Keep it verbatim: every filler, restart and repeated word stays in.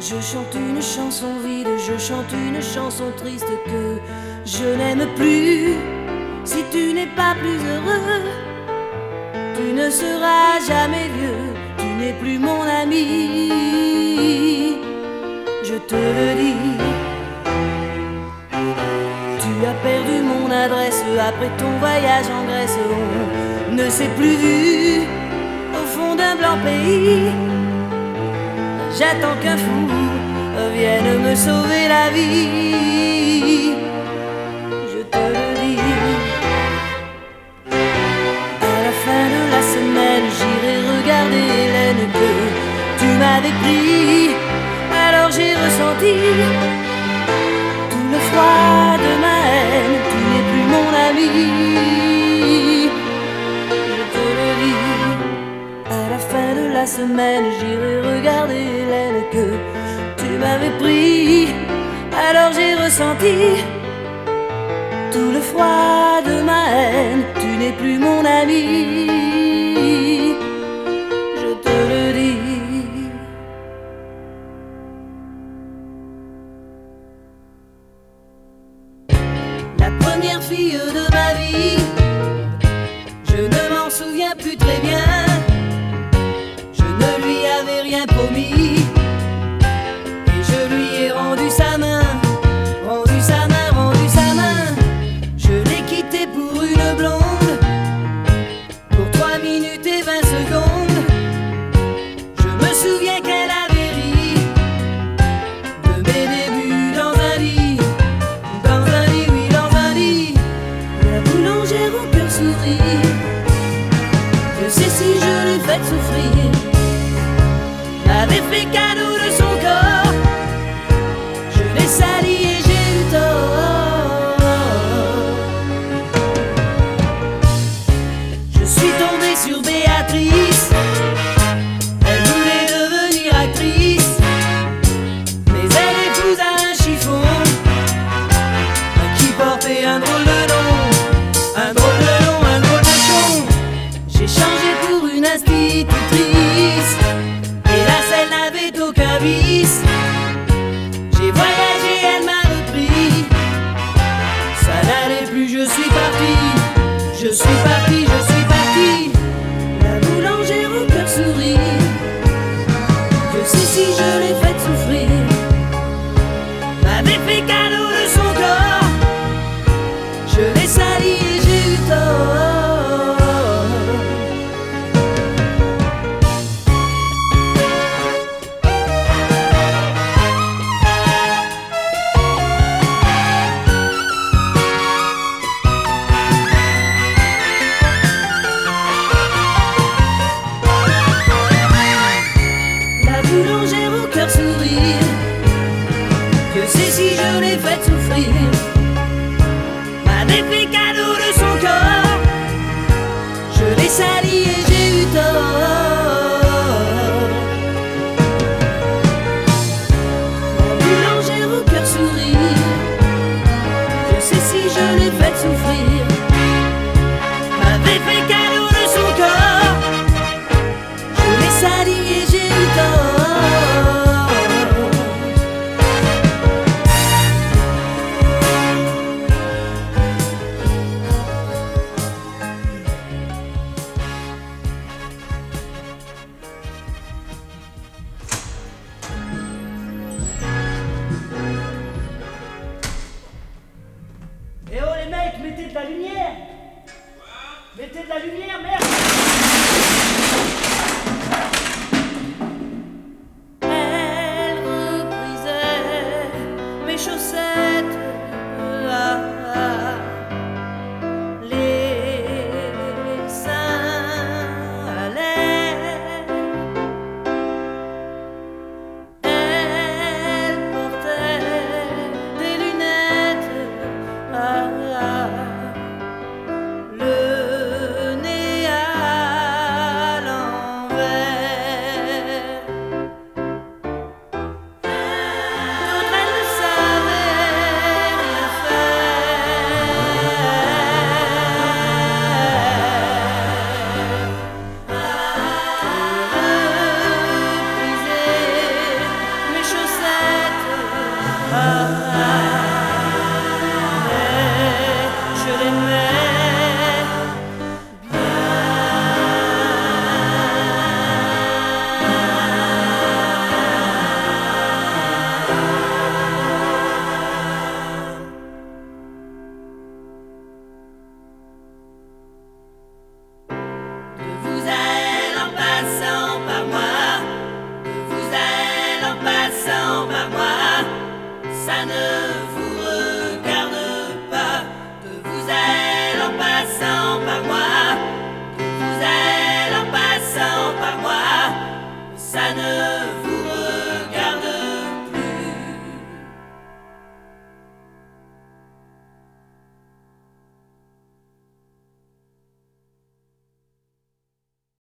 Je chante une chanson vide, je chante une chanson triste que je n'aime plus. Si tu n'es pas plus heureux, tu ne seras jamais vieux, tu n'es plus mon ami. Je te le dis. Tu as perdu mon adresse après ton voyage en Grèce. On ne s'est plus vu au fond d'un blanc pays. J'attends qu'un fou vienne me sauver la vie. Je te le dis. À la fin de la semaine, j'irai regarder Hélène que tu m'avais pris. Alors j'ai ressenti tout le froid de ma haine. Tu n'es plus mon ami. Je te le dis. À la fin de la semaine, j'irai regarder Hélène que tu m'avais pris. Alors j'ai ressenti tout le froid de ma haine. Tu n'es plus mon ami. Je te le dis. La première fille de ma vie, je ne m'en souviens plus très bien. Je ne lui avais rien promis et je lui ai rendu sa main, rendu sa main, rendu sa main. Je l'ai quittée pour une blonde, pour trois minutes et vingt secondes. Je me souviens qu'elle avait ri de mes débuts dans un lit, dans un lit, oui, dans un lit. La boulangère au cœur sourit. Je sais si je l'ai fait souffrir, m'avait fait cadeau de son corps. Je l'ai sali et j'ai eu tort. Je suis tombé sur Béatrice. Elle voulait devenir actrice, mais elle épousa un chiffon qui portait un drôle de nom, un drôle de nom, un drôle de con. J'ai changé pour une institutrice.